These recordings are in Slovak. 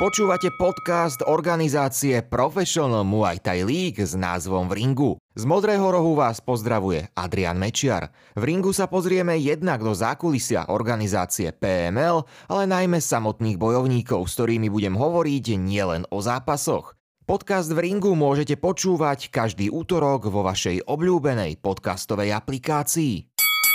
Počúvate podcast organizácie Professional Muay Thai League s názvom V ringu. Z Modrého rohu vás pozdravuje Adrian Mečiar. V ringu sa pozrieme jednak do zákulisia organizácie PML, ale najmä samotných bojovníkov, s ktorými budem hovoriť nielen o zápasoch. Podcast V ringu môžete počúvať každý útorok vo vašej obľúbenej podcastovej aplikácii.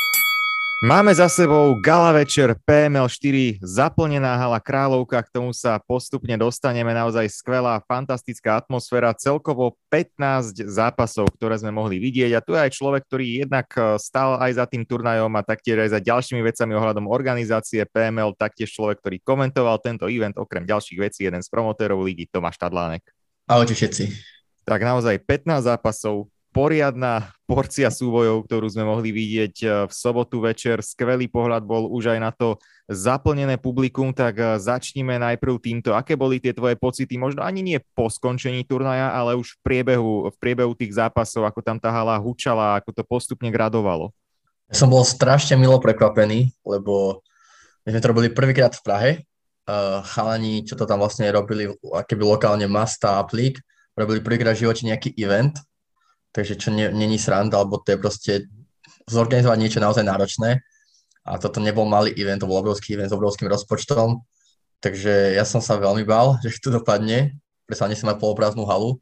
Máme za sebou gala večer PML 4, zaplnená hala Kráľovka, k tomu sa postupne dostaneme, naozaj skvelá, fantastická atmosféra, celkovo 15 zápasov, ktoré sme mohli vidieť a tu je aj človek, ktorý jednak stál aj za tým turnajom a taktiež aj za ďalšími vecami ohľadom organizácie PML, taktiež človek, ktorý komentoval tento event, okrem ďalších vecí, jeden z promotérov ligy, Tomáš Tadlánek. Ahojte všetci. Tak naozaj 15 zápasov, poriadna porcia súbojov, ktorú sme mohli vidieť v sobotu večer. Skvelý pohľad bol už aj na to zaplnené publikum, tak začnime najprv týmto. Aké boli tie tvoje pocity? Možno ani nie po skončení turnaja, ale už v priebehu tých zápasov, ako tam tá hala hučala, ako to postupne gradovalo. Ja som bol strašne milo prekvapený, lebo my sme to robili prvýkrát v Prahe. Chalani, čo to tam vlastne robili, akéby lokálne Masta a Plík, robili prvýkrát v živote nejaký event. Takže čo není sranda, alebo to je proste zorganizovať niečo naozaj náročné. A toto nebol malý event, to bol obrovský event s obrovským rozpočtom. Takže ja som sa veľmi bál, že to dopadne. Presne nechcem mať poloprázdnu halu.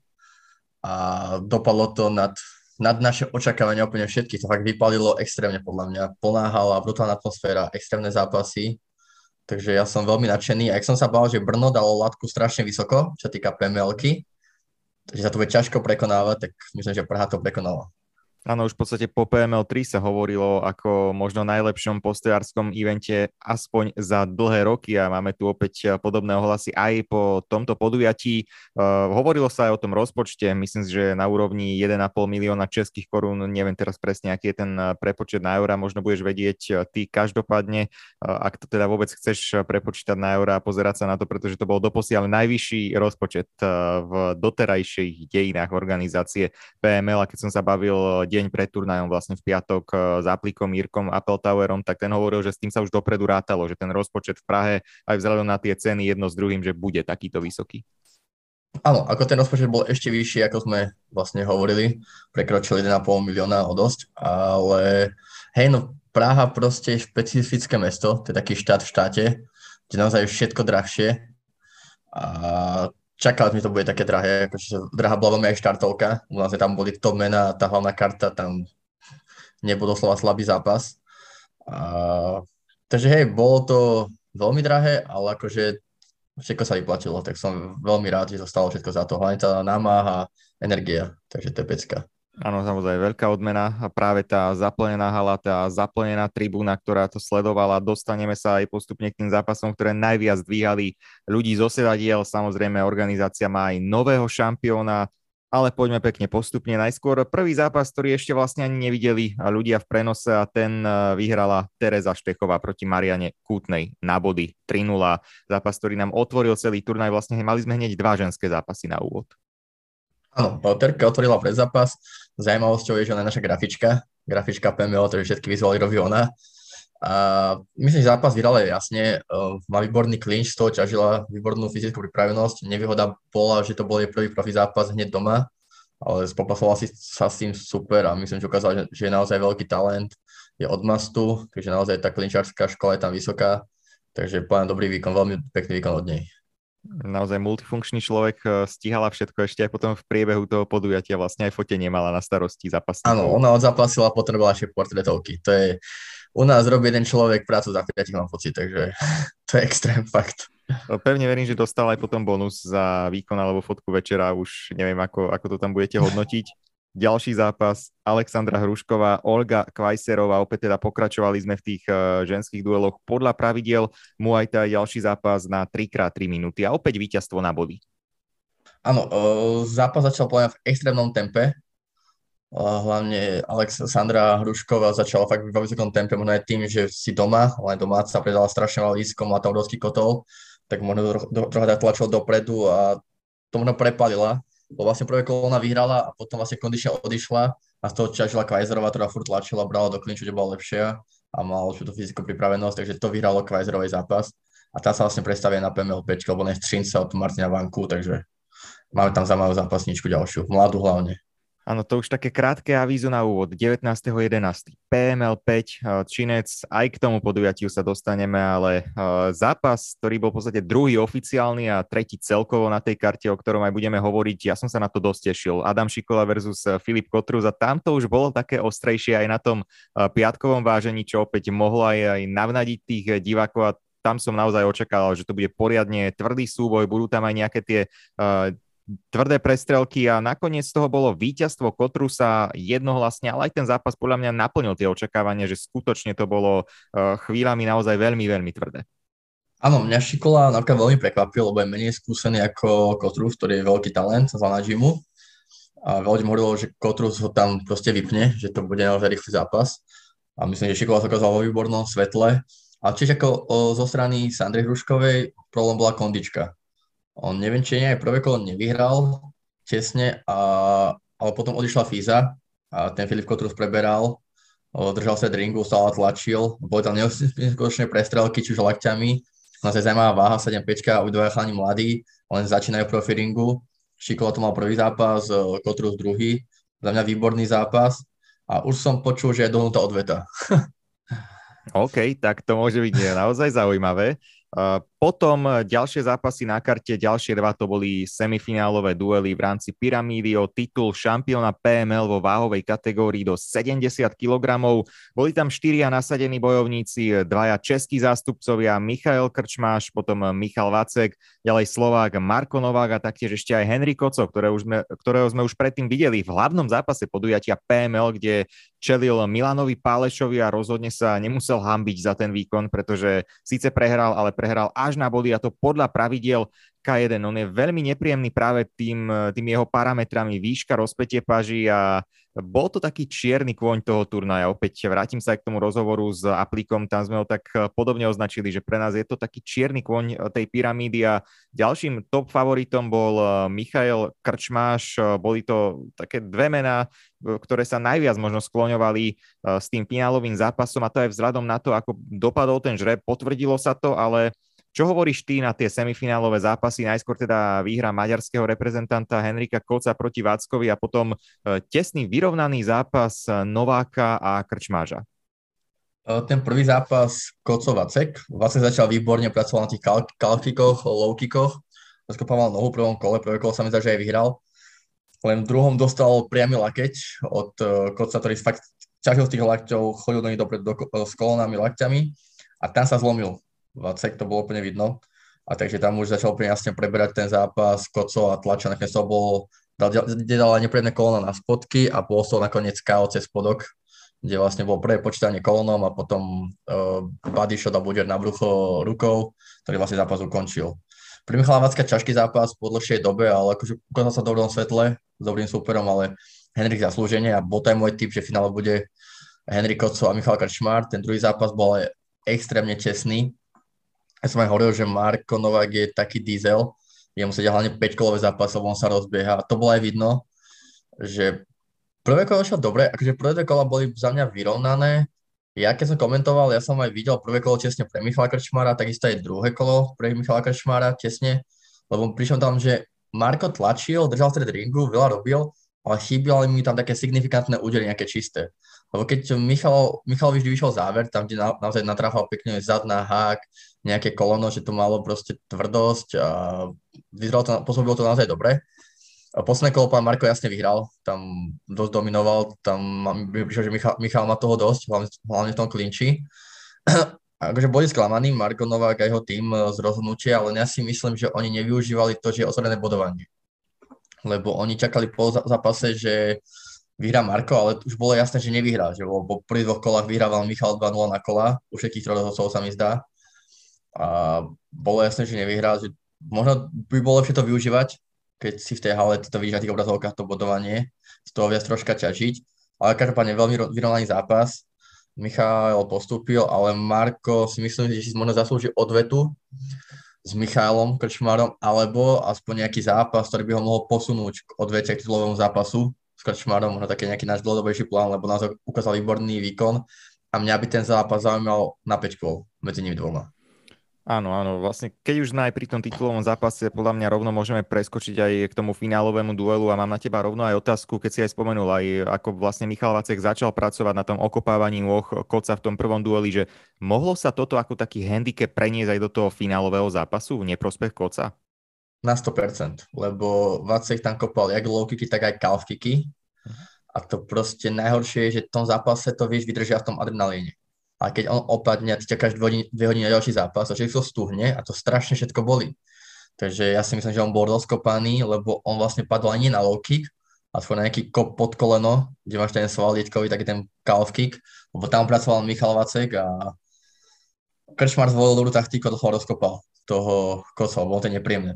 A dopadlo to nad naše očakávania úplne všetky. To fakt vypalilo extrémne podľa mňa. Plná hala, brutálna atmosféra, extrémne zápasy. Takže ja som veľmi nadšený. A jak som sa bál, že Brno dalo latku strašne vysoko, čo týka PML-ky, takže sa to bude ťažko prekonávať, tak myslím, že Praha to prekonala. Áno, už v podstate po PML 3 sa hovorilo ako možno najlepšom postojárskom evente aspoň za dlhé roky a máme tu opäť podobné ohlasy aj po tomto podujatí. Hovorilo sa aj o tom rozpočte, myslím si, že na úrovni 1,5 milióna českých korún, neviem teraz presne, aký je ten prepočet na eurá, možno budeš vedieť ty každopádne, ak to teda vôbec chceš prepočítať na eurá a pozerať sa na to, pretože to bol doposiaľ najvyšší rozpočet v doterajších dejinách organizácie PML, a keď som sa bavil deň pred turnajom vlastne v piatok s Aplikom, Jirkom Appeltauerom, tak ten hovoril, že s tým sa už dopredu rátalo, že ten rozpočet v Prahe aj vzhľadom na tie ceny jedno s druhým, že bude takýto vysoký. Áno, ako ten rozpočet bol ešte vyšší, ako sme vlastne hovorili, prekročil 1,5 milióna o dosť, ale hej, no Praha proste je špecifické mesto, to je taký štát v štáte, kde naozaj je všetko drahšie a čakali sme, to bude také drahé, akože drahá bola veľmi aj štartovka, u nás tam boli top mená, tá hlavná karta, tam nebol doslova slabý zápas. Takže hej, bolo to veľmi drahé, ale akože všetko sa vyplatilo, tak som veľmi rád, že to stalo všetko za to, hlavne tá námaha, energia, takže to je pecka. Áno, samozrejme, veľká odmena a práve tá zaplnená hala, tá zaplnená tribúna, ktorá to sledovala. Dostaneme sa aj postupne k tým zápasom, ktoré najviac dvíhali ľudí zo sedadiel. Samozrejme, organizácia má aj nového šampióna, ale poďme pekne postupne. Najskôr prvý zápas, ktorý ešte vlastne ani nevideli ľudia v prenose, a ten vyhrala Tereza Štechová proti Mariane Kútnej na body 3-0. Zápas, ktorý nám otvoril celý turnaj. Vlastne mali sme hneď dva ženské zápasy na úvod. Áno, Terka otvorila predzápas. Zajímavosťou je, že ona je naša grafička PML, takže všetky vizuály robí ona. A myslím, že zápas vyhrala jasne, má výborný clinch, z toho ťažila výbornú fyzickú pripravenosť. Nevýhoda bola, že to bol jej prvý profi zápas hneď doma, ale spopasovala si sa s tým super a myslím, že ukázala, že je naozaj veľký talent, je od mastu, takže naozaj tá clinchárska škola je tam vysoká, takže plán dobrý výkon, veľmi pekný výkon od nej. Naozaj multifunkčný človek, stíhala všetko ešte aj potom v priebehu toho podujatia, vlastne aj fotenie mala na starosti zápasníkov. Áno, ona odzápasila a potrebovala ešte portrétovky. To je, u nás robí jeden človek prácu za 5, mám pocit, takže to je extrém fakt. Pevne verím, že dostal aj potom bonus za výkon alebo fotku večera, už neviem, ako to tam budete hodnotiť. Ďalší zápas, Alexandra Hrušková, Olga Kvajserová, opäť teda pokračovali sme v tých ženských dueloch podľa pravidiel Muay Thai, ďalší zápas na 3x3 minúty a opäť víťazstvo na body. Áno, zápas začal v extrémnom tempe, hlavne Alexandra Hrušková začala fakt v vysokom tempe, možno aj tým, že si doma, ale domáca predala strašne malé lísko, má tam obrovský kotol, tak možno trocha tlačila dopredu a to možno prepalila. Bo vlastne prvé kolo ona vyhrala a potom vlastne kondične odišla a z toho ťažila Kvajzerová, ktorá furt tlačila, brala do klinču, kde bola lepšia a mala určitú fyzickú pripravenosť, takže to vyhralo Kvajzerovej zápas. a tá sa vlastne predstavia na PML 5, lebo nestřín sa od Martina Vanku, takže máme tam zaujímavú zápasničku ďalšiu, mladú hlavne. Áno, to už také krátke avízo na úvod. 19.11. PML 5, Činec, aj k tomu podujatiu sa dostaneme, ale zápas, ktorý bol v podstate druhý oficiálny a tretí celkovo na tej karte, o ktorom aj budeme hovoriť, ja som sa na to dosť tešil. Adam Šikola versus Filip Kotrus a tam to už bolo také ostrejšie aj na tom piatkovom vážení, čo opäť mohlo aj navnadiť tých divákov a tam som naozaj očakával, že to bude poriadne tvrdý súboj, budú tam aj nejaké tie tvrdé prestrelky a nakoniec z toho bolo víťazstvo Kotrusa jednohlasne, ale aj ten zápas podľa mňa naplnil tie očakávania, že skutočne to bolo chvíľami naozaj veľmi, veľmi tvrdé. Áno, mňa Šikola napríklad veľmi prekvapil, lebo je menej skúsený ako Kotrus, ktorý je veľký talent za Najimu. A veľa ľudí hovorilo, že Kotrus ho tam proste vypne, že to bude naozaj rýchly zápas. A myslím, že Šikola sa ukázal vo výbornom svetle. A tiež ako zo strany Sandry Hruškovej problém bola kondička. On neviem, či aj prvé kolo nevyhral tesne, ale potom odišla Fíza a ten Filip Kotrus preberal, držal sa ringu, stále tlačil, boli tam neskutočné prestrelky, čiže lakťami, naozaj zaujímavá váha, 7-5, obidvaja chalani mladí, len začínajú profi ringu. Šikola to mal prvý zápas, Kotrus druhý, za mňa výborný zápas a už som počul, že je dohnutá odveta. OK, tak to môže byť naozaj zaujímavé. Potom ďalšie zápasy na karte, ďalšie dva to boli semifinálové duely v rámci pyramídy o titul šampióna PML vo váhovej kategórii do 70 kg. Boli tam 4 nasadení bojovníci, dvaja českí zástupcovia, Michael Krčmáš, potom Michal Vacek, ďalej Slovák Marko Novák a taktiež ešte aj Henry Koco, ktorého sme už predtým videli v hlavnom zápase podujatia PML, kde čelil Milanovi Pálešovi a rozhodne sa nemusel hanbiť za ten výkon, pretože síce prehral, ale prehral až na body a to podľa pravidiel K1. On je veľmi nepríjemný práve tým jeho parametrami, výška, rozpätie paží a bol to taký čierny kôň toho turnaja. Opäť vrátim sa aj k tomu rozhovoru s Aplikom, tam sme ho tak podobne označili, že pre nás je to taký čierny kôň tej pyramídy a ďalším top favoritom bol Michael Krčmáš. Boli to také dve mená, ktoré sa najviac možno skloňovali s tým finálovým zápasom a to aj vzhľadom na to, ako dopadol ten žreb, potvrdilo sa to, ale čo hovoríš ty na tie semifinálové zápasy? Najskôr teda výhra maďarského reprezentanta Henrika Koca proti Vackovi a potom tesný vyrovnaný zápas Nováka a Krčmáža. Ten prvý zápas Koco-Vacek. Vacek začal výborne, pracoval na tých kalkikoch, low kickoch. Rozkopával nohu v prvom kole, prvé kolo sa mi zdá, že aj vyhral. Len v druhom dostal priamy lakeť od Koca, ktorý fakt ťažil z tých lakťov, chodil do nich dopredu s kolónami, lakťami a tam sa zlomil. Vacek, to bolo úplne vidno. A takže tam už začal úplne jasne preberať ten zápas, Koco a tlačil, nakoniec to bol, dal nepríjemné kolóno na spodky a bol to nakoniec KO cez spodok, kde vlastne bolo prvé počítanie kolónom a potom body shot a buďer na brucho rukou, ktorý vlastne zápas ukončil. Pre Michala Vacka ťažký zápas po dlhšej dobe, ale akože ukázal sa v dobrom svetle, s dobrým súperom, ale Henrik zaslúženie a bol to aj môj tip, že v finále bude Henrik Koco a Michal Krčmár. Ten druhý zápas bol aj extrémne tesný. Ja som aj hovoril, že Marko Novák je taký diesel, jemu sa hlavne 5-kolové zápasy, on sa rozbieha. A to bolo aj vidno, že prvé kolo šlo dobre, akože prvé kola boli za mňa vyrovnané. Ja keď som komentoval, ja som aj videl prvé kolo tesne pre Michala Krčmára, takisto aj druhé kolo pre Michala Krčmára tesne, lebo prišiel tam, že Marko tlačil, držal stred ringu, veľa robil, ale chýbali mi tam také signifikantné údery, nejaké čisté. Lebo keď Michal vždy vyšiel záver, tam, kde naozaj natráfal pekne zad na hák, nejaké kolono, že to malo proste tvrdosť a pôsobilo to naozaj dobre. A posledné kolo pán Marko jasne vyhral, tam dosť dominoval, tam mi prišlo, že Michal má toho dosť, hlavne v tom klinči. Akože boli sklamaní Marko Novák a jeho tým z rozhodnutia, ale ja si myslím, že oni nevyužívali to, že je otvorené bodovanie. Lebo oni čakali po zápase, že vyhrá Marko, ale už bolo jasné, že nevyhrá, že po prvých dvoch kolách vyhrával Michal 2-0 na kola, u všetkých troch rozhodcov sa mi zdá. A bolo jasné, že nevyhrá, že možno by bolo lepšie to využívať, keď si v tej hale to vidíš na tých obrazovkách, to bodovanie, z toho viac troška ťažiť. Ale každopádne veľmi vyrovnaný zápas. Michal postúpil, ale Marko si myslím, že si možno zaslúži odvetu s Michalom Krčmárom, alebo aspoň nejaký zápas, ktorý by ho mohol posunúť k odvete k titulovému zápasu s Krčmárom, možno taký nejaký náš dlhodobejší plán, lebo nás ukázal výborný výkon a mňa by ten zápas zaujímal na 5 kôl medzi nimi dvoma. Áno, áno, vlastne keď už sme aj pri tom titulovom zápase, podľa mňa rovno môžeme preskočiť aj k tomu finálovému duelu a mám na teba rovno aj otázku, keď si aj spomenul, aj ako vlastne Michal Vacek začal pracovať na tom okopávaní nôh Koca v tom prvom dueli, že mohlo sa toto ako taký handicap preniesť aj do toho finálového zápasu v neprospech Koca? Na 100%, lebo Vacek tam kopal jak low kicky, tak aj calf kicky. A to proste najhoršie je, že v tom zápase to vieš vydržia v tom adrenalíne. A keď on opadne a ty čakáš 2 hodiny na ďalší zápas a človek to stuhne a to strašne všetko bolí. Takže ja si myslím, že on bol rozkopaný, lebo on vlastne padol ani na low kick, a skôr na nejaký kop pod koleno, kde máš ten sval lietkový, taký ten calf kick, lebo tam pracoval Michal Vacek a Krčmar zvolil dobrú taktiku a doslova rozkopal toho Koca, lebo on to je nepríjemné.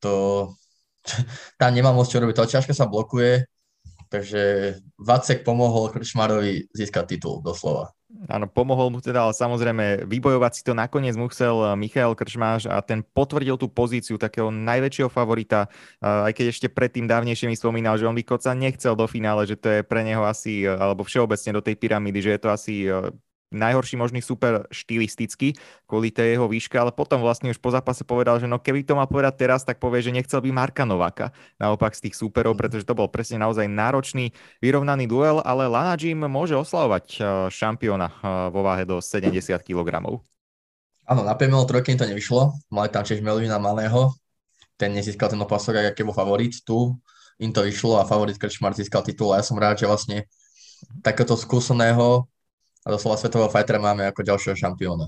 Tam nemá moc čo robiť, to ťažko sa blokuje, takže Vacek pomohol Krčmarovi získať titul, doslova. Áno, pomohol mu teda, ale samozrejme vybojovať si to nakoniec musel Michael Krčmář a ten potvrdil tú pozíciu takého najväčšieho favorita, aj keď ešte predtým dávnejšie mi spomínal, že on by Koca nechcel do finále, že to je pre neho asi, alebo všeobecne do tej pyramídy, že je to asi najhorší možný super štilisticky kvôli tej jeho výške, ale potom vlastne už po zápase povedal, že no keby to mal povedať teraz, tak povie, že nechcel by Marka Nováka naopak z tých súperov, pretože to bol presne naozaj náročný, vyrovnaný duel, ale Lana Jim môže oslavovať šampióna vo váhe do 70 kg. Áno, na PML trojke im to nevyšlo, mali tam tiež Melvina Malého, ten nezískal ten opasok, aký bol favorit, tu im to vyšlo a favorit Krčmar získal titul a ja som rád, že vlastne takéto skúseného a doslova svetového fightera máme ako ďalšieho šampióna.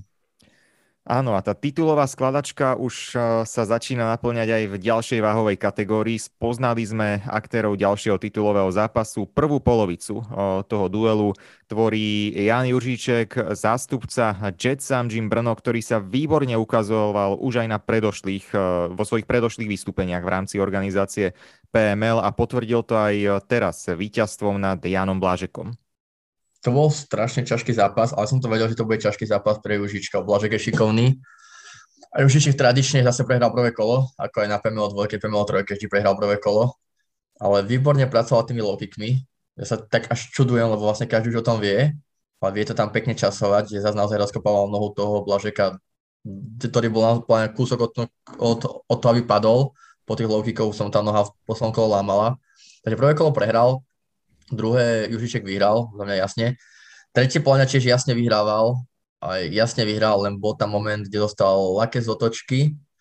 Áno, a tá titulová skladačka už sa začína naplňať aj v ďalšej váhovej kategórii. Spoznali sme aktérov ďalšieho titulového zápasu. Prvú polovicu toho duelu tvorí Jan Juříček, zástupca Jet Sam Gym Brno, ktorý sa výborne ukazoval už aj na vo svojich predošlých vystúpeniach v rámci organizácie PML a potvrdil to aj teraz víťazstvom nad Janom Blážekom. To bol strašne ťažký zápas, ale som to vedel, že to bude ťažký zápas pre Južička. Blažek je šikovný. A Južiček tradične zase prehral prvé kolo, ako aj na PML 2, PML 3 vždy prehral prvé kolo. Ale výborne pracoval tými low kickmi. Ja sa tak až čudujem, lebo vlastne každý už o tom vie. Ale vie to tam pekne časovať, že zase naozaj rozkopával nohu toho Blažeka, ktorý bol na kúsok od toho, aby padol. Po tých low kickov som tá noha v poslednom kolo lámala. Takže prvé kolo prehral, druhé Južiček vyhral, za mňa jasne. Tretie podľa mňa tiež jasne vyhrával, aj jasne vyhral, len bol tam moment, kde dostal ľahké z otočky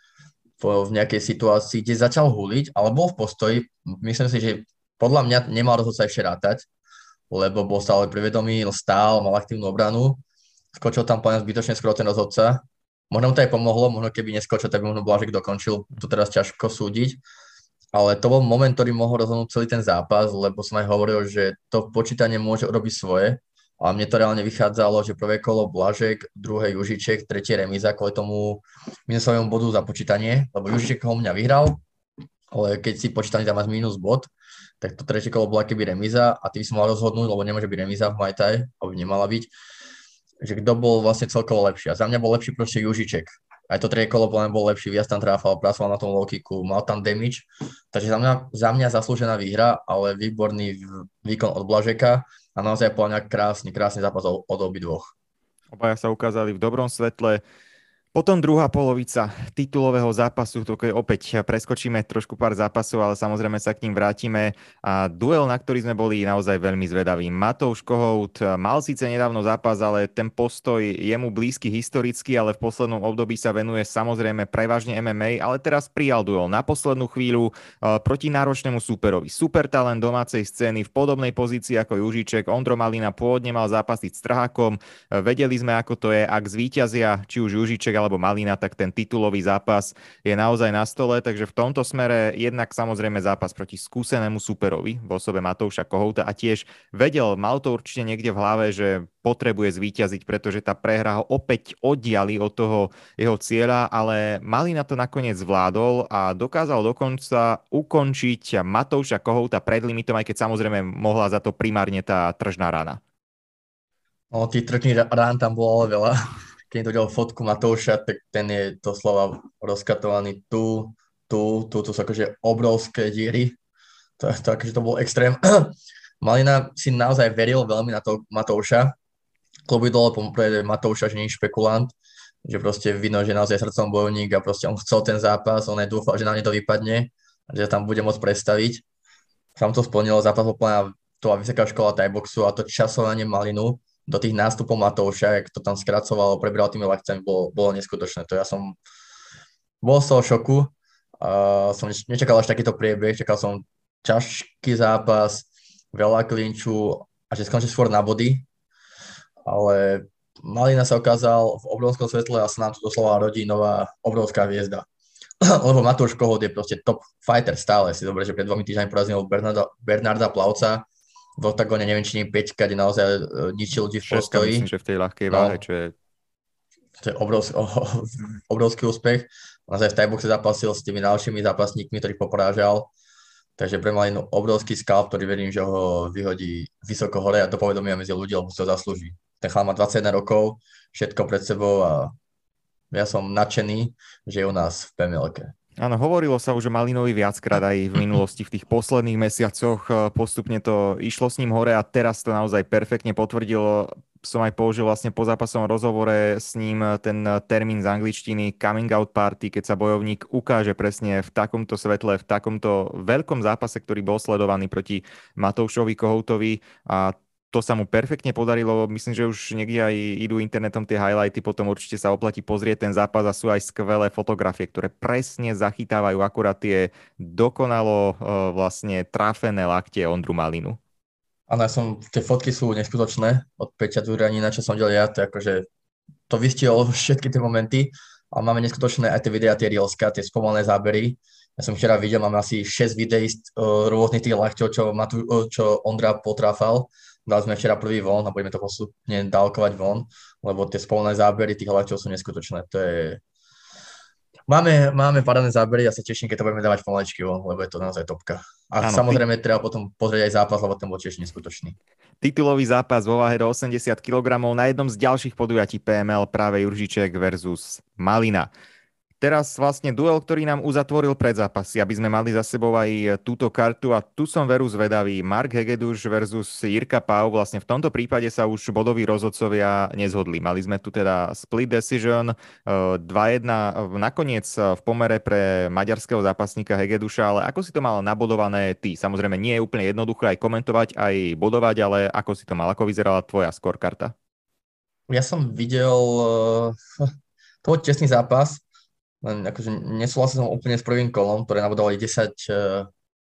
v nejakej situácii, kde začal huliť, ale bol v postoji. Myslím si, že podľa mňa nemal rozhodca ešte rátať, lebo bol stále privedomý, stál, mal aktívnu obranu. Skočil tam podľa mňa zbytočne skoro ten rozhodca. Možno mu to aj pomohlo, možno keby neskočil, tak by možno Blažek dokončil, to teraz ťažko súdiť. Ale to bol moment, ktorý mohol rozhodnúť celý ten zápas, lebo som aj hovoril, že to počítanie môže urobiť svoje. A mne to reálne vychádzalo, že prvé kolo Blažek, druhé Južiček, tretie remíza, kvôli tomu minusovému bodu za počítanie, lebo Južiček ho mňa vyhral, ale keď si počítaný tam máš minus bod, tak to tretie kolo bola keby remíza a ty by si mal rozhodnúť, lebo nemôže byť remíza v Muay Thai, alebo by nemala byť, že kto bol vlastne celkovo lepší. A za mňa bol lepší proste Južiček. Aj to tretie kolo bol lepší, viac tam tráfal, pracoval na tom low kicku, mal tam damage. Takže za mňa zaslúžená výhra, ale výborný výkon od Blažeka a naozaj podľa mňa krásny zápas od obidvoch. Obaja sa ukázali v dobrom svetle. Potom druhá polovica titulového zápasu, to opäť preskočíme trošku pár zápasov, ale samozrejme sa k ním vrátime. A duel, na ktorý sme boli naozaj veľmi zvedaví. Matouš Kohout mal síce nedávno zápas, ale ten postoj je mu blízky historicky, ale v poslednom období sa venuje samozrejme prevažne MMA, ale teraz prijal duel na poslednú chvíľu proti náročnému súperovi. Super talent domácej scény v podobnej pozícii ako Juříček. Ondro Malina pôvodne mal zápasiť s trhákom. Vedeli sme, ako to je, ak zvíťazia či už Juříček alebo Malina, tak ten titulový zápas je naozaj na stole, takže v tomto smere jednak samozrejme zápas proti skúsenému superovi v osobe Matouša Kohouta a tiež mal to určite niekde v hlave, že potrebuje zvíťaziť, pretože tá prehra ho opäť oddiali od toho jeho cieľa, ale Malina to nakoniec zvládol a dokázal dokonca ukončiť Matouša Kohouta pred limitom, aj keď samozrejme mohla za to primárne tá tržná rana. No, tých tržných rán tam bolo veľa. Keď to videl fotku Matouša, tak ten je doslova rozkatovaný tu sú akože obrovské díry. To bol extrém. Malina si naozaj veril veľmi na to Matouša. Klobuj dole pre Matouša, že nie je špekulant. že proste vidno, že naozaj srdcom bojovník a proste on chcel ten zápas, on aj dúfal, že na ne to vypadne, že tam bude môcť predstaviť. Sam to splnilo, zápas bol plná to vysoká škola thaiboxu a to časovanie Malinu do tých nástupov Matouša, jak to tam skracoval, prebral tými ľahcami, bolo neskutočné. To ja som bol z toho šoku, som nečakal až takýto priebeh, čakal som ťažký zápas, veľa klinču a že skončí skôr na body, ale Malina sa ukázal v obrovskom svetle a sa nám tu doslova rodí nová obrovská hviezda. Lebo Matúš Kohut je proste top fighter stále. Si dobre, že pred 2 týždňami porazil Bernarda Plavca v oktagóne, neviem, či nie 5, kde naozaj ničil ľudí v postoji. Myslím, že v tej ľahkej váhe, čo je... To je obrovský úspech. Naozaj v thaiboxe zapasil s tými najlepšími zápasníkmi, ktorých poporážal. Takže pre Malinu obrovský skalp, ktorý verím, že ho vyhodí vysoko hore a to povedomia medzi ľudí, lebo si to zaslúži. Ten chlap má 21 rokov, všetko pred sebou a ja som nadšený, že je u nás v PML-ke. Áno, hovorilo sa už o Malinovi viackrát aj v minulosti, v tých posledných mesiacoch. Postupne to išlo s ním hore a teraz to naozaj perfektne potvrdilo. Som aj použil vlastne po zápasovom rozhovore s ním ten termín z angličtiny coming out party, keď sa bojovník ukáže presne v takomto svetle, v takomto veľkom zápase, ktorý bol sledovaný proti Matoušovi Kohoutovi a to sa mu perfektne podarilo. Myslím, že už niekde aj idú internetom tie highlighty, potom určite sa oplatí pozrieť ten zápas a sú aj skvelé fotografie, ktoré presne zachytávajú akurát tie dokonalo vlastne trafené lakte Ondru Malinu. Áno, tie fotky sú neskutočné od Peťa Duranina, čo som videl ja, to akože to vystihol všetky tie momenty, ale máme neskutočné aj tie videá, tie reelska, tie spomalené zábery. Ja som včera videl, máme asi 6 videí rôznych tých lakťov, čo Ondra potráfal. Dali sme včera prvý von a budeme to postupne dávkovať von, lebo tie spolné zábery tých lakťov sú neskutočné. To je... Máme parádne zábery a sa teším, keď to budeme dávať pomaličky von, lebo je to naozaj topka. A áno, samozrejme treba potom pozrieť aj zápas, lebo ten bol tiež neskutočný. Titulový zápas vo váhe do 80 kg na jednom z ďalších podujatí PML práve Juržiček versus Malina. Teraz vlastne duel, ktorý nám uzatvoril predzápasy, aby sme mali za sebou aj túto kartu a tu som veru zvedavý. Mark Hegedus versus Jirka Pau, vlastne v tomto prípade sa už bodoví rozhodcovia nezhodli. Mali sme tu teda split decision, 2-1 nakoniec v pomere pre maďarského zápasníka Hegeduša, ale ako si to mal nabodované ty? Samozrejme nie je úplne jednoduché aj komentovať, aj bodovať, ale ako si to mal? Ako vyzerala tvoja scorekarta? Ja som videl toho tesný zápas. Akože nesúhlasil som úplne s prvým kolom, ktoré nabodovali 10-9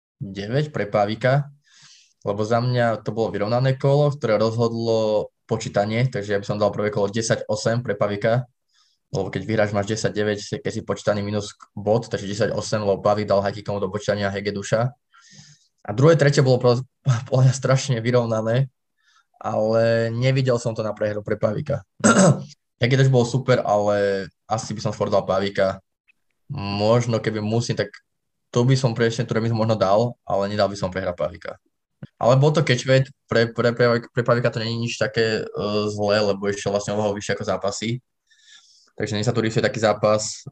pre Pávika, lebo za mňa to bolo vyrovnané kolo, ktoré rozhodlo počítanie, takže ja by som dal prvé kolo 10-8 pre Pávika, lebo keď vyhráš máš 10-9, keď si počítaný minus bod, takže 10-8, lebo Pávik dal hajkikomu do počítania Hegeduša. A druhé, tretie bolo podľa mňa strašne vyrovnané, ale nevidel som to na prehru pre Pávika. Hegeduš bol super, ale asi by som skôr dal Pávika. Možno keby musím, tak to by som presne, ktoré by som možno dal, ale nedal by som prehrať Pávika. Ale bol to catchweight, pre Pávika to nie je nič také zlé, lebo ešte vlastne oveľa vyššie ako zápasy. Takže nie sa tu rýsuje taký zápas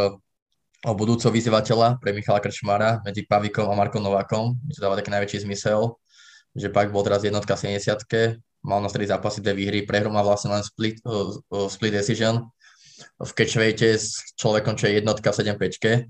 o budúceho vyzývateľa pre Michala Krčmára medzi Pávikom a Markom Novákom. Mi to dáva taký najväčší zmysel, že Pávik bol teraz jednotka v 70-ke, mal na 3 zápasy 2 výhry, prehru má vlastne len split decision v catchweighte s človekom, čo je jednotka v 7-5.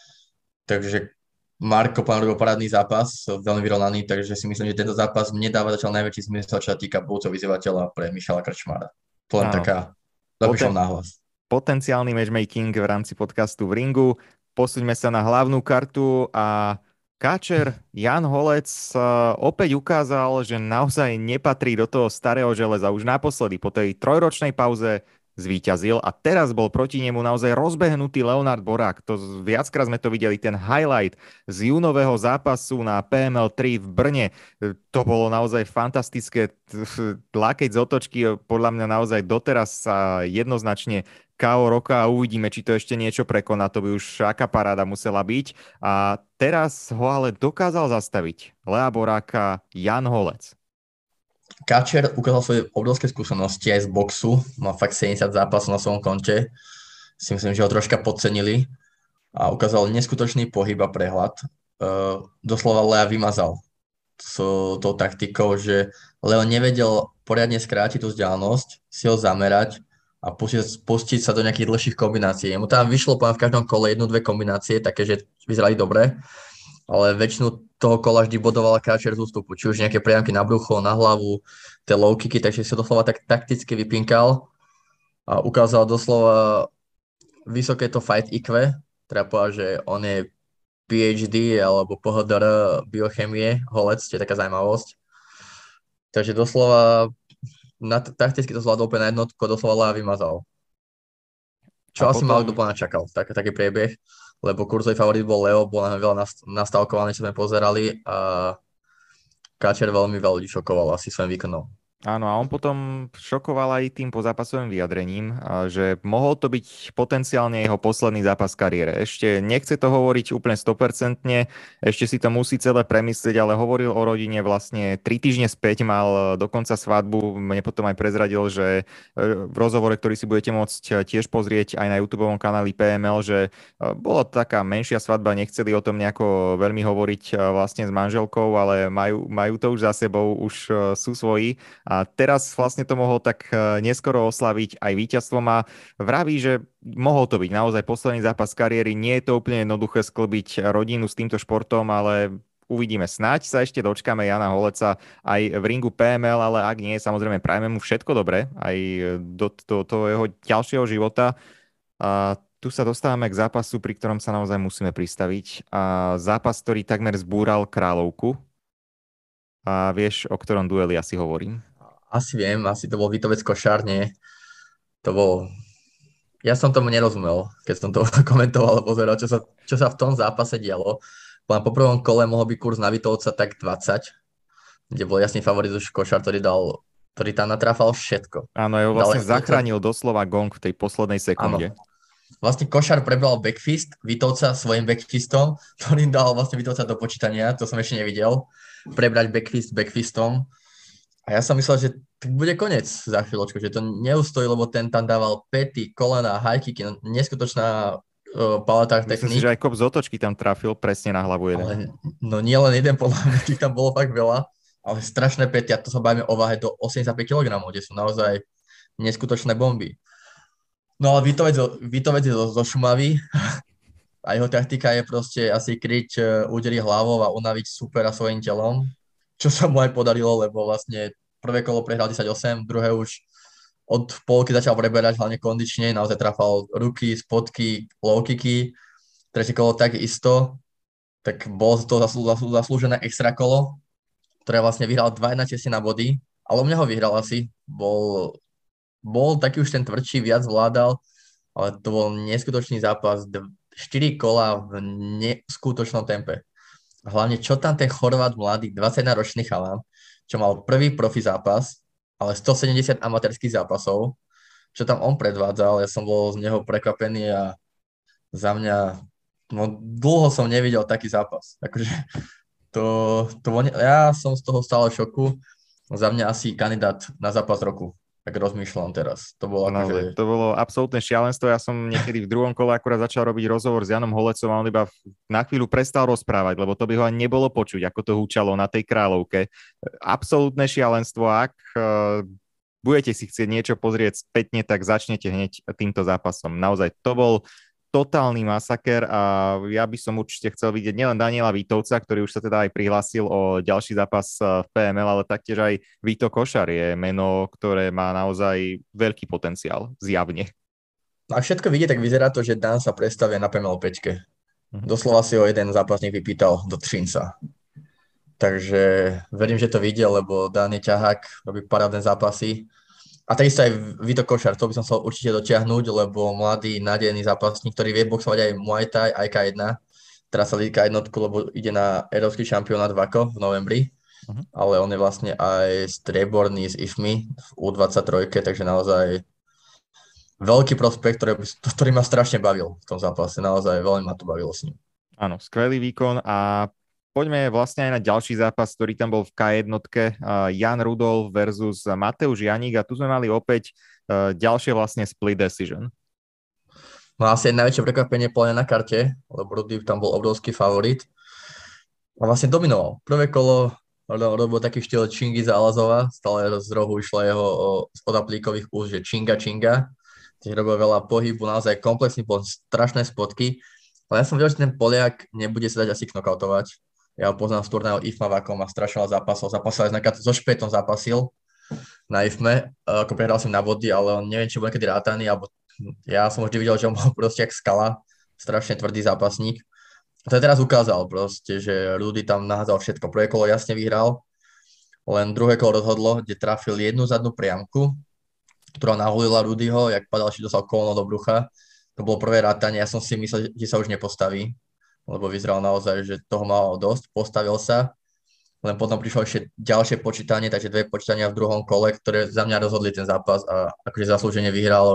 Takže Marko robil parádny zápas, veľmi vyrovnaný, takže si myslím, že tento zápas mne dáva zatiaľ najväčší zmysel, čo sa týka budúceho vyzývateľa pre Michala Krčmára. To len taká zapíšom náhlas. Potenciálny matchmaking v rámci podcastu v ringu. Posúďme sa na hlavnú kartu a káčer Jan Holec opäť ukázal, že naozaj nepatrí do toho starého železa. Už naposledy po tej 3-ročnej pauze zvíťazil a teraz bol proti nemu naozaj rozbehnutý Leonard Borák. To viackrát sme to videli, ten highlight z júnového zápasu na PML 3 v Brne. To bolo naozaj fantastické. Lákeť z otočky, podľa mňa naozaj doteraz sa jednoznačne KO roka a uvidíme, či to ešte niečo prekoná. To by už aká paráda musela byť. A teraz ho ale dokázal zastaviť Lea Boráka Jan Holec. Káčer ukázal svoje obrovské skúsenosti aj z boxu, má fakt 70 zápasov na svojom konte, si myslím, že ho troška podcenili a ukázal neskutočný pohyb a prehľad. Doslova Lea vymazal s tou taktikou, že Leo nevedel poriadne skrátiť tú vzdialenosť, si ho zamerať a pustiť sa do nejakých dlhších kombinácií. Mu tam vyšlo poviem, v každom kole jednu, dve kombinácie, také, že vyzerali dobre, ale väčšinu toho kola vždy bodovala Káčer z ústupu, či už nejaké priamky na brucho, na hlavu, tie low kicky, takže si doslova tak takticky vypinkal a ukázal doslova vysoké to fight IQ, treba povedať, že on je PhD alebo PhD biochemie, holec, čo je taká zaujímavosť. Takže doslova takticky to zvládol úplne na jednotku, doslova vymazal. Čo A asi málo potom, kto plán čakal, taký priebeh, lebo kurzový favorit bol Leo, bol veľa nastavkovaný, čo sme pozerali a Káčer veľmi veľa ľudí šokoval asi svojím výkonom. áno, a on potom šokoval aj tým pozápasovým vyjadrením, že mohol to byť potenciálne jeho posledný zápas kariére. Ešte nechce to hovoriť úplne 100%, ešte si to musí celé premyslieť, ale hovoril o rodine vlastne 3 týždne späť, mal dokonca svadbu, mne potom aj prezradil, že v rozhovore, ktorý si budete môcť tiež pozrieť aj na YouTubeovom kanáli PML, že bola taká menšia svadba, nechceli o tom nejako veľmi hovoriť vlastne s manželkou, ale majú to už za sebou, už sú svoji. A teraz vlastne to mohol tak neskoro oslaviť aj víťazstvom a vraví, že mohol to byť naozaj posledný zápas kariéry. Nie je to úplne jednoduché sklbiť rodinu s týmto športom, ale uvidíme. Snáď sa ešte dočkáme Jana Holeca aj v ringu PML, ale ak nie, samozrejme prajme mu všetko dobré aj do jeho ďalšieho života. A tu sa dostávame k zápasu, pri ktorom sa naozaj musíme pristaviť. A zápas, ktorý takmer zbúral Kráľovku. A vieš, o ktorom dueli asi hovorím? Asi viem, asi to bol Vitovec Košár, nie? To bol... Ja som tomu nerozumel, keď som to komentoval a pozeral, čo sa v tom zápase dialo. Po prvom kole mohol byť kurz na Vitovca tak 20, kde bol jasný favorit už Košár, ktorý tam natrafal všetko. Áno, jeho vlastne zachránil doslova gong v tej poslednej sekunde. Áno. Vlastne Košár prebral backfist Vitovca svojim backfistom, ktorým dal vlastne Vitovca do počítania, to som ešte nevidel. Prebrať backfistom. A ja som myslel, že bude koniec za chvíľočku, že to neustojí, lebo ten tam dával pety, kolena, high kicky, neskutočná paleta techník. Myslím si, že aj kop z otočky tam trafil presne na hlavu jeden. Ale, no nie len jeden, podľa mňa tých tam bolo fakt veľa, ale strašné pety, a to sa bavíme o váhe do 85 kg, kde sú naozaj neskutočné bomby. No ale Vitovec je zo Šumavy a jeho taktika je proste asi kryť údery hlavou a unaviť supera svojim telom, čo sa mu aj podarilo, lebo vlastne prvé kolo prehral 10-8, druhé už od polky začal preberať hlavne kondične, naozaj trafal ruky, spodky, low kicky, tretie kolo tak isto, tak bolo to zaslúžené extra kolo, ktoré vlastne vyhral 2-1 tesne na body, ale u mňa ho vyhral asi, bol taký už ten tvrdší, viac vládal, ale to bol neskutočný zápas, 4 kola v neskutočnom tempe. Hlavne čo tam ten Chorvát mladý, 21-ročný chalán, čo mal prvý profi zápas, ale 170 amatérských zápasov, čo tam on predvádzal, ja som bol z neho prekvapený a za mňa, no dlho som nevidel taký zápas. Akože ja som z toho stále v šoku, za mňa asi kandidát na zápas roku. Tak rozmýšľam teraz. To bolo absolútne šialenstvo. Ja som niekedy v druhom kole akurát začal robiť rozhovor s Janom Holecom a on iba na chvíľu prestal rozprávať, lebo to by ho ani nebolo počuť, ako to húčalo na tej Kráľovke. Absolútne šialenstvo. Ak budete si chcieť niečo pozrieť spätne, tak začnete hneď týmto zápasom. Naozaj, to bol totálny masaker a ja by som určite chcel vidieť nielen Daniela Vitovca, ktorý už sa teda aj prihlásil o ďalší zápas v PML, ale taktiež aj Vito Košár je meno, ktoré má naozaj veľký potenciál, zjavne. Ak všetko vidie, tak vyzerá to, že Dan sa prestavia na PML 5. Doslova si ho jeden zápasník vypýtal do Třinca. Takže verím, že to vidie, lebo Dan je ťahák, robí parádne zápasy. A takisto aj Vito Košár, to by som chcel určite dotiahnuť, lebo mladý, nádejný zápasník, ktorý vie boxovať aj Muay Thai, aj K1. Teraz sa líka jednotku, lebo ide na európsky šampionát VAKO v novembri. Ale on je vlastne aj strieborný z IFMI v U23, takže naozaj veľký prospekt, ktorý ma strašne bavil v tom zápase. Naozaj veľmi ma to bavilo s ním. Áno, skvelý výkon a poďme vlastne aj na ďalší zápas, ktorý tam bol v K1. Jan Rudolf versus Mateusz Janík a tu sme mali opäť ďalšie vlastne split decision. No asi najväčšie prekvapenie plne na karte, lebo Rudy tam bol obrovský favorit a vlastne dominoval. Prvé kolo robil taký štýl Čingiza Alazova, stále z rohu išla jeho od aplíkových úst, že Činga. tiež robil veľa pohybu, naozaj komplexný bol, strašné spotky, ale ja som vedel, že ten Poliak nebude sa dať asi knockoutovať. Ja ho poznám z turnaja IFMA, v akom má strašne veľa zápasov. Zapasil aj napríklad so Špetom zapasil na IFME, ako prehral som na body, ale on neviem, či bol niekedy rátaný, alebo ja som vždy videl, že on bol proste jak skala, strašne tvrdý zápasník. A to teraz ukázal proste, že Rudy tam nahádzal všetko. Prvé kolo jasne vyhral, len druhé kolo rozhodlo, kde trafil jednu zadnú priamku, ktorá nahulila Rudyho, jak padal, či dostal kolno do brucha. To bolo prvé rátanie, ja som si myslel, že sa už nepostaví, lebo vyzeral naozaj, že toho mal dosť, postavil sa, len potom prišlo ešte ďalšie počítanie, takže dve počítania v druhom kole, ktoré za mňa rozhodli ten zápas a akože zaslúžene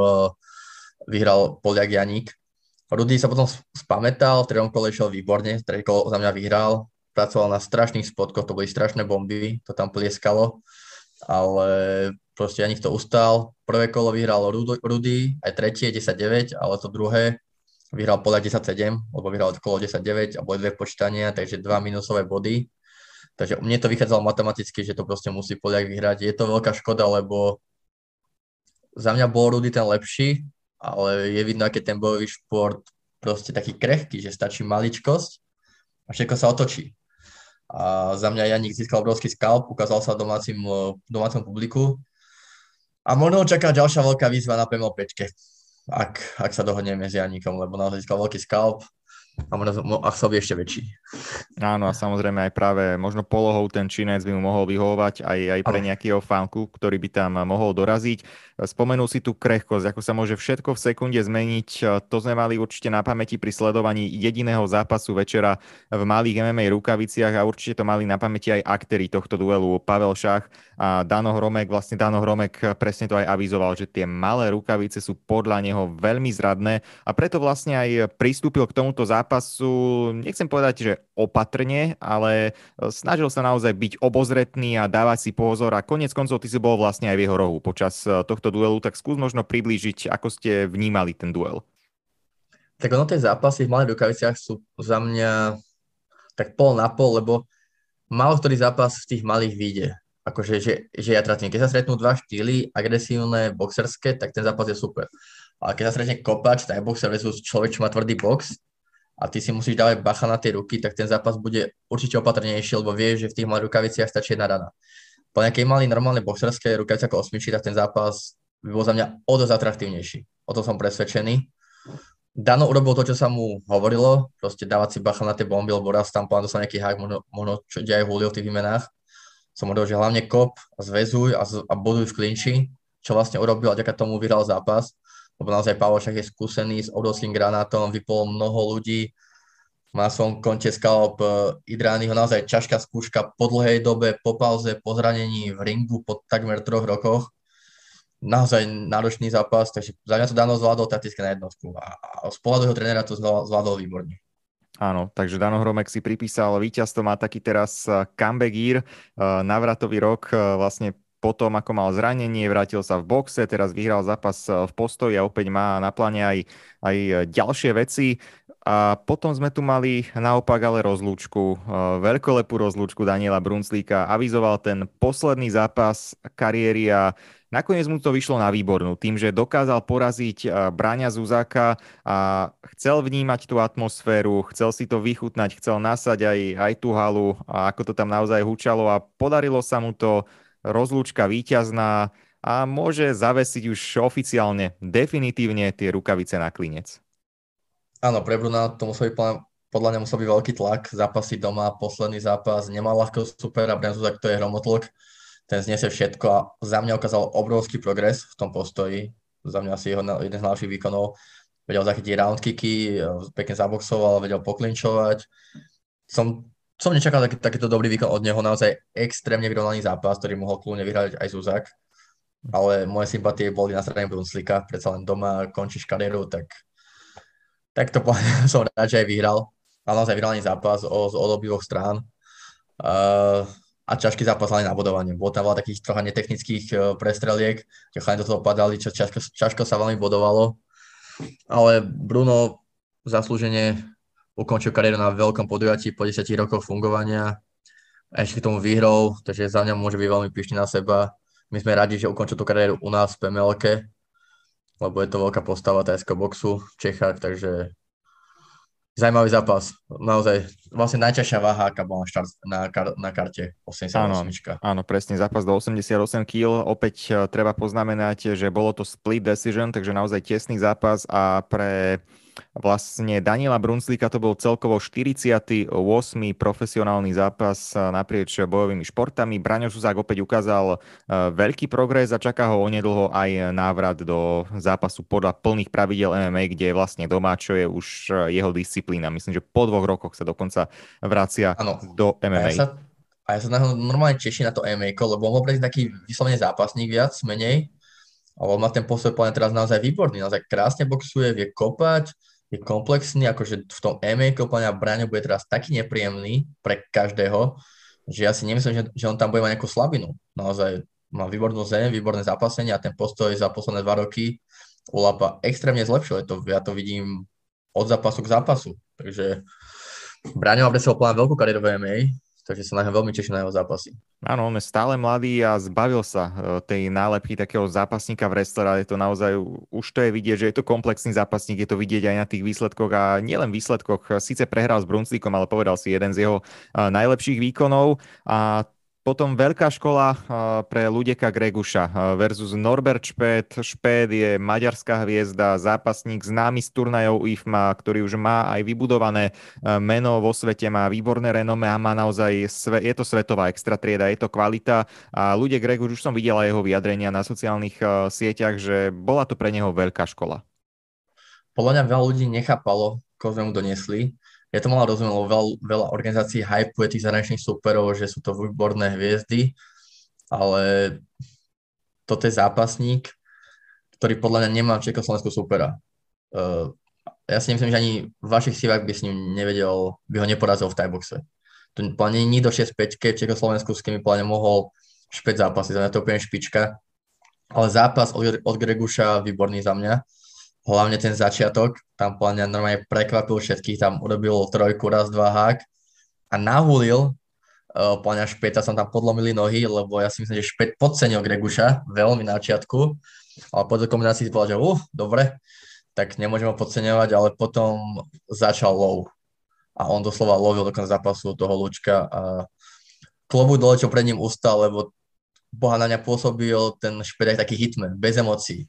vyhral Poliak Janík. Rudy sa potom spamätal, v treťom kole išiel výborne, tretie kolo za mňa vyhral, pracoval na strašných spotkoch, to boli strašné bomby, to tam plieskalo, ale proste Janík to ustal. Prvé kolo vyhral Rudy, aj tretie 10-9, ale to druhé vyhral Poliak 10-7, lebo vyhral kolo 10-9 a boli dve počítania, takže 2 minusové body. Takže mne to vychádzalo matematicky, že to proste musí Poliak vyhrať. Je to veľká škoda, lebo za mňa bol Rudy ten lepší, ale je vidno, aké ten bojový šport proste taký krehký, že stačí maličkosť a všetko sa otočí. A za mňa Janík získal obrovský skalp, ukázal sa domácemu publiku a možno čaká ďalšia veľká výzva na PML 5, ak sa dohodneme s Janíkom, lebo naozaj získal veľký skalp a možno chcel by ešte väčší. Áno, a samozrejme aj práve možno polohou ten Čínec by mu mohol vyhovovať aj pre nejakého fanku, ktorý by tam mohol doraziť. Spomenul si tú krehkosť, ako sa môže všetko v sekunde zmeniť. To sme mali určite na pamäti pri sledovaní jediného zápasu večera v malých MMA rukaviciach a určite to mali na pamäti aj aktéri tohto duelu, Pavel Šach a Dano Hromek. Vlastne Dano Hromek presne to aj avizoval, že tie malé rukavice sú podľa neho veľmi zradné a preto vlastne aj pristúpil k tomuto zápasu, nechcem povedať, že opatrne, ale snažil sa naozaj byť obozretný a dávať si pozor a koniec koncov ty si bol vlastne aj v jeho rohu počas tohto duelu, tak skús možno priblížiť, ako ste vnímali ten duel. Tak ono tie zápasy v malých rukaviciach sú za mňa tak pol na pol, lebo málo ktorý zápas v tých malých vyjde. Akože, že je atrakívny. Keď sa stretnú dva štýly, agresívne, boxerské, tak ten zápas je super. Ale keď sa stretne kopač, tak boxer versus človek, čo má tvrdý box, a ty si musíš dávať bacha na tie ruky, tak ten zápas bude určite opatrnejší, lebo vieš, že v tých malých rukaviciach stačí jedna rana. Po nejakej mali normálne boxerské rukavice ako osmičky, tak ten zápas by bol za mňa o dosť atraktívnejší. O tom som presvedčený. Dano urobil to, čo sa mu hovorilo, proste dávať si bacha na tie bomby, lebo raz tam dostal nejaký hák, možno čo aj hulil v tých výmenách. Som hovoril, že hlavne kop, zväzuj a boduj v klinči, čo vlastne urobil a vďaka tomu vyhral zápas. Lebo naozaj Pavel Šach je skúsený s obrovským granátom, vypol mnoho ľudí, má som konte skalp Idraniho, naozaj ťažká skúška po dlhej dobe, po pauze, po zranení v ringu po takmer 3 rokoch. Naozaj náročný zápas, takže za mňa to Dano zvládol takticky na jednotku a z pohľadu jeho trénera to zvládol výborne. Áno, takže Dano Hromek si pripísal víťazstvo, má taký teraz comeback year, návratový rok, vlastne potom, ako mal zranenie, vrátil sa v boxe, teraz vyhral zápas v postoji a opäť má na pláne aj ďalšie veci. A potom sme tu mali naopak ale rozlúčku, veľkolepú rozlúčku Daniela Brunclíka. Avizoval ten posledný zápas kariéry a nakoniec mu to vyšlo na výbornú. Tým, že dokázal poraziť Braňa Zuzáka a chcel vnímať tú atmosféru, chcel si to vychutnať, chcel nasať aj tú halu a ako to tam naozaj hučalo a podarilo sa mu to, rozlúčka víťazná a môže zavesiť už oficiálne, definitívne tie rukavice na klinec. Áno, pre Bruna to musel byť, podľa mňa musel byť veľký tlak, zápasy doma, posledný zápas, nemal ľahkého supera, Braňa Zuzák to je hromotlok, ten zniesie všetko a za mňa ukázal obrovský progres v tom postoji, za mňa asi jeho jeden z najlepších výkonov, vedel zachytiť round kicky, pekne zaboxoval, vedel poklinčovať. Som nečakal takýto dobrý výkon od neho, naozaj extrémne vyrovnaný zápas, ktorý mohol kľudne vyhrať aj Zuzák, ale moje sympatie boli na strane Brunclíka, predsa len doma končíš kariéru, tak to som rád, že aj vyhral. Ale naozaj vyrovnaný zápas od obidvoch strán. A ťažký zápas hlavne na bodovanie. Bolo tam veľa takých trocha netechnických prestreliek, že chalani do toho padali, čo ťažko sa veľmi bodovalo. Ale Bruno zaslúžene ukončil kariéru na veľkom podujatí po 10 rokoch fungovania. A ešte k tomu vyhrou, takže za mňa môže byť veľmi pyšný na seba. My sme radi, že ukončil tú kariéru u nás v PML-ke. lebo je to veľká postava tajského boxu v Čechách, takže zaujímavý zápas. Naozaj, vlastne najťažšia váha, aká bola na karte, Áno, 88. áno, presne, zápas do 88 kg. Opäť treba poznamenať, že bolo to split decision, takže naozaj tesný zápas a pre vlastne Daniela Brunclíka to bol celkovo 48. profesionálny zápas naprieč bojovými športami. Braňo Zuzák opäť ukázal veľký progres a čaká ho onedlho aj návrat do zápasu podľa plných pravidel MMA, kde je vlastne doma, čo je už jeho disciplína. Myslím, že po 2 rokoch sa dokonca vracia Áno. do MMA. A ja sa normálne teším na to MMA, lebo on bol presne taký vyslovene zápasník viac, menej. Ale on má ten postoj plán teraz naozaj výborný, naozaj krásne boxuje, vie kopať, je komplexný, akože v tom MMA plán Braňo bude teraz taký nepríjemný pre každého, že ja si nemyslím, že on tam bude mať nejakú slabinu. Naozaj má výbornú zem, výborné zápasenie a ten postoj za posledné 2 roky u Lapa extrémne zlepšil. Ja to vidím od zápasu k zápasu. Takže Braňo má pre sebou plán veľkú kariéru v MMA, takže sa na ňa veľmi teším na jeho zápasy. Áno, on je stále mladý a zbavil sa tej nálepky takého zápasníka v wrestlera. Je to naozaj, už to je vidieť, že je to komplexný zápasník, je to vidieť aj na tých výsledkoch a nielen výsledkoch. Síce prehral s Brunclíkom, ale povedal si jeden z jeho najlepších výkonov a potom veľká škola pre Ľudeka Greguša versus Norbert Špét. Špét je maďarská hviezda, zápasník známy z turnajov IFMA, ktorý už má aj vybudované meno vo svete, má výborné renome a má naozaj, je to svetová extra trieda, je to kvalita. A Ľudek Greguš, už som videla jeho vyjadrenia na sociálnych sieťach, že bola to pre neho veľká škola. Podľa mňa veľa ľudí nechápalo, koho sme mu donesli. Ja to mala rozumieť, lebo veľa organizácií hypuje tých zahraničných súperov, že sú to výborné hviezdy, ale toto je zápasník, ktorý podľa mňa nemá v Československu súpera. Ja si nemyslím, že ani vašich Sivák by s ním nevedel, by ho neporazil v thaiboxe. To nie je nikto 6-5 v Československu, s kým by mohol Špét zápasy, za mňa to úplne špička. Ale zápas od Greguša výborný za mňa. Hlavne ten začiatok, tam podľa mňa normálne prekvapil všetkých, tam urobil trojku, raz, dva hák a nahulil, podľa mňa Špéta som tam podlomili nohy, lebo ja si myslím, že Špét podcenil Greguša veľmi na začiatku, ale po kombinácii si povedal, že dobre, tak nemôžem ho podceňovať, ale potom začal low a on doslova lovil do konca zápasu toho Lučka a klobúk dole, čo pred ním ustal, lebo boha na mňa pôsobil ten Špét aj taký hitman, bez emócií.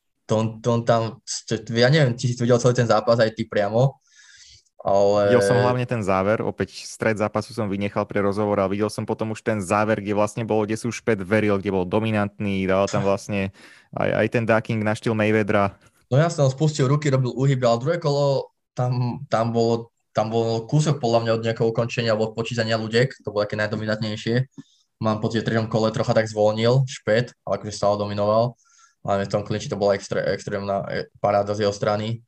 Ja neviem, či si videl celý ten zápas, aj ty priamo, ale... Videl som hlavne ten záver, opäť stred zápasu som vynechal pre rozhovor a videl som potom už ten záver, kde vlastne bolo, kde si už Špét veril, kde bol dominantný, dal tam vlastne aj ten ducking na štýl Mayweathera. No jasne, on spustil ruky, robil uhyby, ale druhé kolo, tam bol kúsok podľa mňa od nejakého ukončenia alebo od počítania ľudiek, to bolo také najdominantnejšie. Mám pocit, že v treťom kole trocha tak zvolnil Špét, ale akože stále dominoval. Ale v tom klinči to bola extrémna paráda z jeho strany.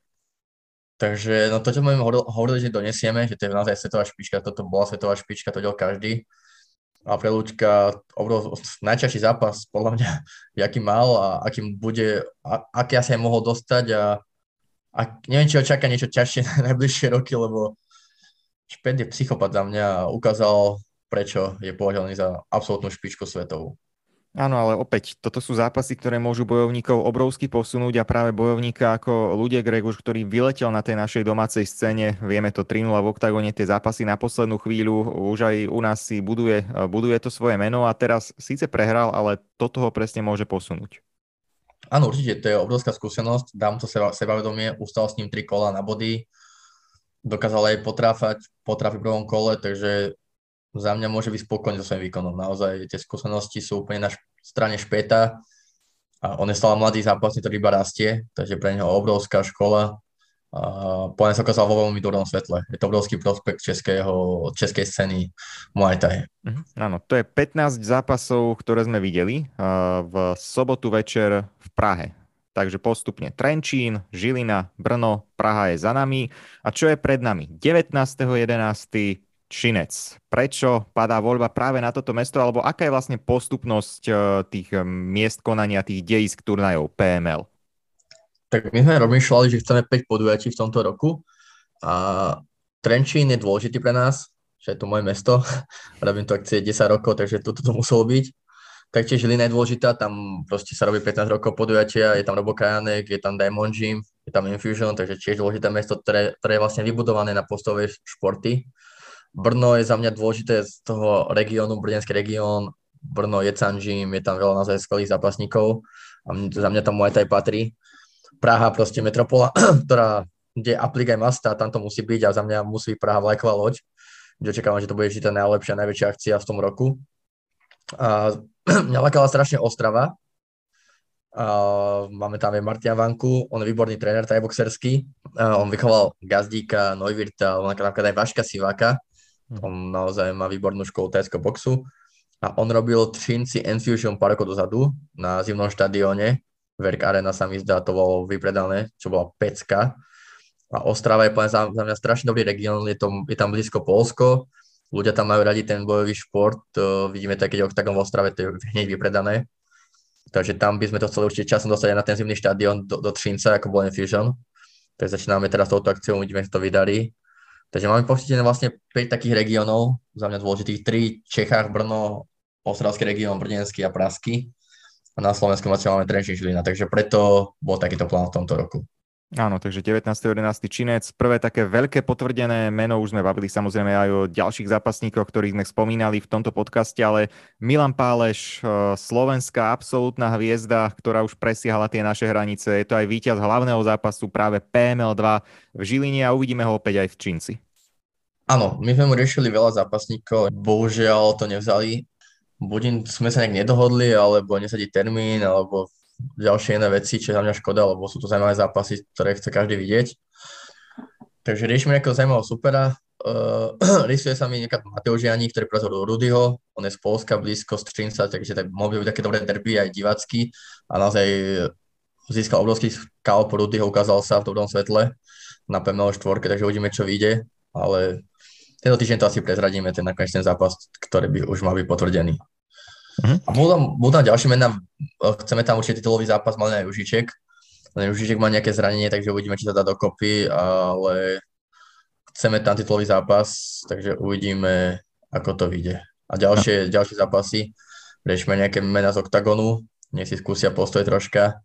Takže no to, čo sme hovorili, že donesieme, že to je naozaj svetová špička, toto bola svetová špička, to vedel každý. A pre Ľučka najťažší zápas, podľa mňa, aký mal a akým bude, aký asi aj mohol dostať a neviem, či ho čaká niečo ťažšie na najbližšie roky, lebo Špét je psychopat za mňa a ukázal, prečo je považovaný za absolútnu špičku svetovú. Áno, ale opäť, toto sú zápasy, ktoré môžu bojovníkov obrovsky posunúť a práve bojovníka ako Ľudek Greguš, ktorý vyletel na tej našej domácej scéne, vieme to 3-0 v oktagóne, tie zápasy na poslednú chvíľu, už aj u nás si buduje to svoje meno a teraz síce prehral, ale toto ho presne môže posunúť. Áno, určite, to je obrovská skúsenosť, dám to sebavedomie, ustal s ním 3 kola na body, dokázal aj potrafiť v prvom kole, takže za mňa môže byť spokojný so svojím výkonom. Naozaj tie skúsenosti sú úplne na strane Špéta a on je stále mladý zápasník, ktorý iba rastie, takže pre neho obrovská škola a poviem sa ukázal vo veľmi dobrom svetle. Je to obrovský prospekt českej scény Muay Thai. Áno, to je 15 zápasov, ktoré sme videli v sobotu večer v Prahe. Takže postupne Trenčín, Žilina, Brno, Praha je za nami. A čo je pred nami? 19.11. Třinec. Prečo padá voľba práve na toto mesto, alebo aká je vlastne postupnosť tých miest konania, tých dejsk turnajov PML? Tak my sme rozmýšľali, že chceme 5 podujatí v tomto roku a Trenčín je dôležitý pre nás, že je to moje mesto. Robím to akcie 10 rokov, takže toto to muselo byť. Taktiež Žilina je dôležitá, tam proste sa robí 15 rokov podujatia, je tam Robo Kajanek, je tam Diamond Gym, je tam Infusion, takže tiež dôležité mesto, ktoré je vlastne vybudované na postové športy. Brno je za mňa dôležité z toho regiónu, brněnský región, Brno je Can Gym, je tam veľa naozaj skvelých zápasníkov a za mňa tam Muay Thai patrí. Praha proste metropola, kde Aplik aj Masta, tam to musí byť a za mňa musí byť Praha vlajková loď, kde očakávam, že to bude vždy tá najlepšia, najväčšia akcia v tom roku. A mňa lákala strašne Ostrava. Máme tam aj Martina Vanku, on je výborný tréner, tajboxerský. On vychoval Gazdíka, Neuwirta, napríklad aj Vaška Siváka. On naozaj má výbornú školu tajského boxu. A on robil Třinci Infusion pár rokov dozadu na zimnom štadióne. Verk Arena sa mi zdá, to bolo vypredané, čo bola pecka. A Ostrava je za mňa strašne dobrý región, je tam blízko Poľsko. Ľudia tam majú radi ten bojový šport, vidíme to, keď Oktagon v Ostrave, to je hneď vypredané. Takže tam by sme to chceli určite časom dostať aj na ten zimný štadión do Třinca, ako bol Infusion. Takže začíname teraz touto akciou, uvidíme, že to vydarí. Takže máme počítené vlastne 5 takých regiónov, za mňa dôležitých 3, Čechách, Brno, Ostravský región, Brněnský a Pražský. A na Slovensku máme Trenčín, Žilina, takže preto bol takýto plán v tomto roku. Áno, takže 19.11. Činec. Prvé také veľké potvrdené meno, už sme bavili samozrejme aj o ďalších zápasníkoch, ktorých sme spomínali v tomto podcaste, ale Milan Páleš, slovenská absolútna hviezda, ktorá už presiahala tie naše hranice. Je to aj víťaz hlavného zápasu práve PML 2 v Žiline a uvidíme ho opäť aj v Činci. Áno, my sme mu riešili veľa zápasníkov, bohužiaľ to nevzali. Buď sme sa nejak nedohodli, alebo nesadí termín, alebo ďalšie iné veci, čo je za mňa škoda, lebo sú to zaujímavé zápasy, ktoré chce každý vidieť. Takže riešime nejakého zaujímavého supera. Rysuje sa mi nejaká Mateusz Janík, ktorý prezoril Rudyho. On je z Polska, blízko z Třinca, takže tak mohli byť také dobré derby aj divácky. A naozaj získal obrovský KO po Rudyho, ukázal sa v dobrom svetle na PML 4, takže uvidíme, čo vyjde. Ale tento týždeň to asi prezradíme, ten nakoniec ten zápas, ktorý by už mal byť potvrdený. A budú tam ďalšie mená, chceme tam určite titulový zápas, mal aj Južiček. Len Južiček má nejaké zranenie, takže uvidíme, či to dá dokopy, ale chceme tam titulový zápas, takže uvidíme, ako to vyjde. A ďalšie zápasy, riešime nejaké mená z Oktagonu, nech si skúsia postoj troška.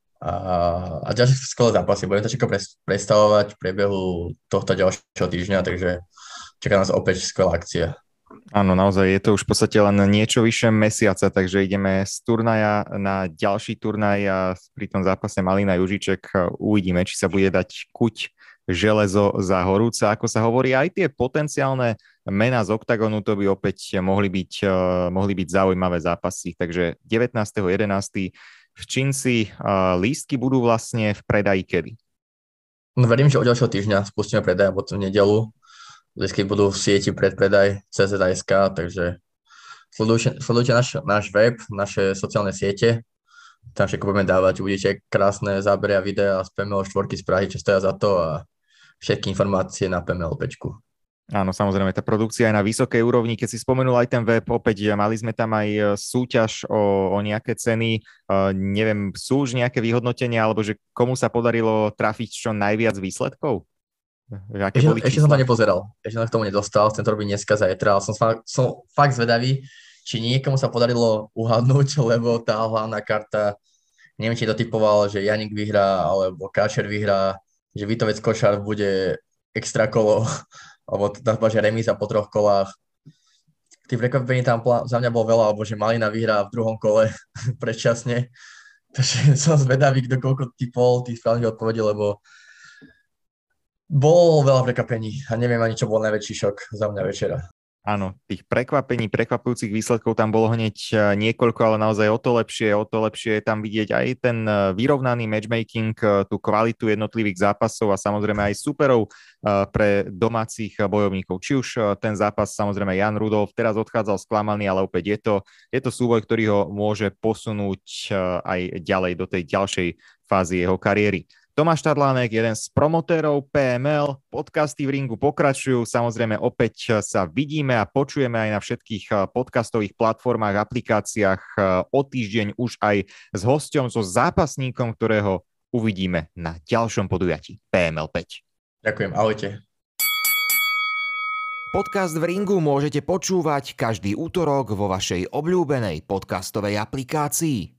A ďalšie skvelé zápasy, budeme to všetko predstavovať v priebehu tohto ďalšieho týždňa, takže čaká nás opäť skvelá akcia. Áno, naozaj je to už v podstate len niečo vyššie mesiaca, takže ideme z turnaja na ďalší turnaj a pri tom zápase Malina Južiček uvidíme, či sa bude dať kuť železo za horúca. Ako sa hovorí, aj tie potenciálne mená z Oktagonu, to by opäť mohli byť zaujímavé zápasy. Takže 19.11. v Činci lístky budú vlastne v predaji kedy? No, verím, že od ďalšieho týždňa spustíme predaj, alebo v nedeľu. Lístky budú v sieti predpredaj CZ.sk, takže sledujte náš web, naše sociálne siete. Tam všetko budeme dávať, uvidíte krásne zábery a videá z PML 4 z Prahy, čo stoja za to a všetky informácie na PML 5. Áno, samozrejme, tá produkcia je na vysokej úrovni. Keď si spomenul aj ten web, opäť mali sme tam aj súťaž o nejaké ceny. Neviem, sú už nejaké vyhodnotenia, alebo že komu sa podarilo trafiť čo najviac výsledkov? Ešte som to nepozeral, ešte som k tomu nedostal, chcem to robiť dneska, zajtra, ale som fakt zvedavý, či niekomu sa podarilo uhadnúť, lebo tá hlavná karta, neviem, či to typoval, že Janik vyhrá, alebo Káčer vyhrá, že Vitovec Košár bude extra kolo, alebo že remíza po 3 kolách. Tých prekvapení tam za mňa bolo veľa, alebo že Malina vyhrá v 2. kole predčasne, takže som zvedavý, kto koľko typol tých správnych odpovedí, lebo bolo veľa prekvapení a neviem ani, čo bol najväčší šok za mňa večera. Áno, tých prekvapujúcich výsledkov tam bolo hneď niekoľko, ale naozaj o to lepšie je tam vidieť aj ten vyrovnaný matchmaking, tú kvalitu jednotlivých zápasov a samozrejme aj superov pre domácich bojovníkov. Či už ten zápas, samozrejme Jan Rudolf teraz odchádzal sklamaný, ale opäť je to súboj, ktorý ho môže posunúť aj ďalej do tej ďalšej fázy jeho kariéry. Tomáš Tadlánek, jeden z promotérov PML, podcasty v ringu pokračujú, samozrejme opäť sa vidíme a počujeme aj na všetkých podcastových platformách, aplikáciách o týždeň už aj s hosťom, so zápasníkom, ktorého uvidíme na ďalšom podujatí PML 5. Ďakujem, ahojte. Podcast v ringu môžete počúvať každý útorok vo vašej obľúbenej podcastovej aplikácii.